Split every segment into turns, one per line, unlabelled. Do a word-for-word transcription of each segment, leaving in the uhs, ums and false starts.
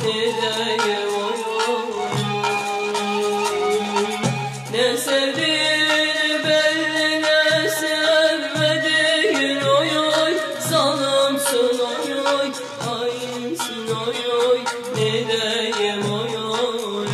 ne diyeyim oy oy. Ne sevdiğini belli ne sevmediğin oy oy. Zalimsin oy oy, hainsin oy oy, ne diyeyim oy oy.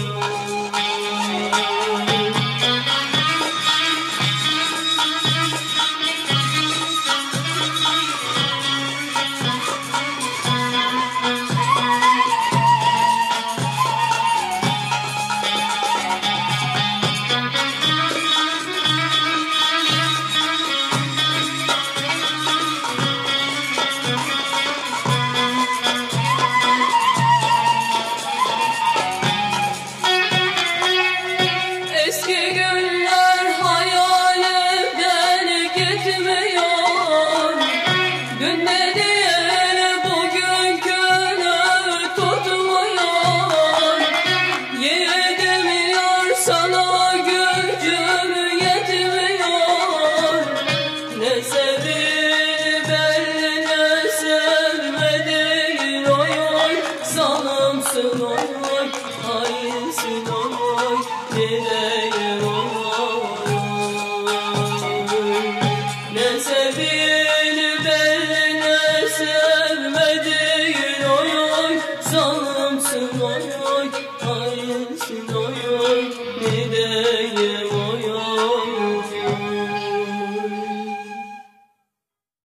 Eski günler hayalimden gitmiyor. Dün dediğin bugünkünü tutmuyor. Yedim yar sana gücüm yetmiyor. Ne sevdiğini belli ne sevmediğin oy oy. Zalimsin oy oy, hainsin oy oy, ne diyeyim oy. Ne sevdiğini belli ne sevmediğin oy oy. Zalimsin oy oy, hainsin.